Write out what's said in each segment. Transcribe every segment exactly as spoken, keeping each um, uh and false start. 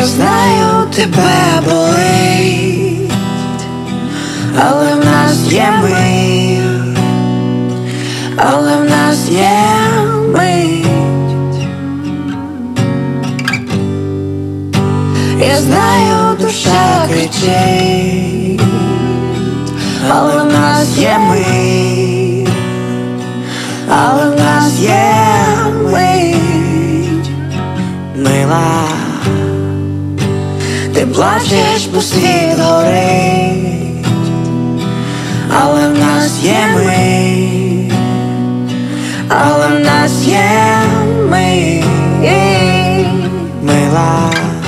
Я знаю, тебе болить, але в нас є ми, але в нас є мить. Я знаю, душа кричить, але в нас є ми, але в нас є мить. Мила, ти плачеш, бо світ горить, але в нас є ми, але в нас є ми. Мила,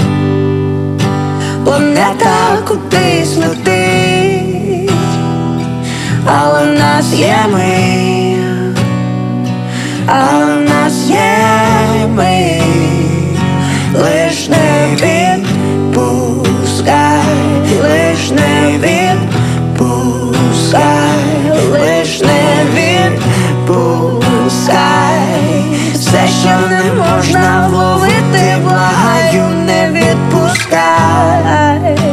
планета кудись летить, але в нас є ми, але в нас є ми. Лиш не відпускай, лиш не відпускай, лиш не відпускай. Все, що не можна вловити, благаю, не відпускай.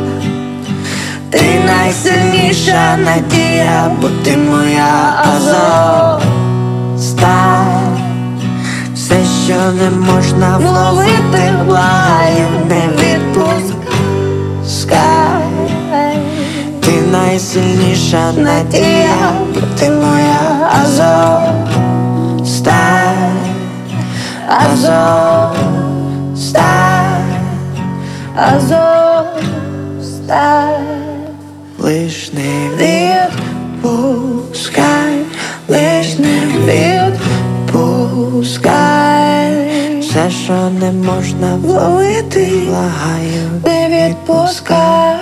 Ти найсильніша надія, бо ти моя Азовсталь. Все, що не можна вловити, благаю, не відпускай. Ти найсильніша надія, бо ти моя Азовсталь. Азовсталь, Азовсталь. Лиш не відпускай, лиш не відпускай. Все, що не можна вловити, благаю, не відпускай.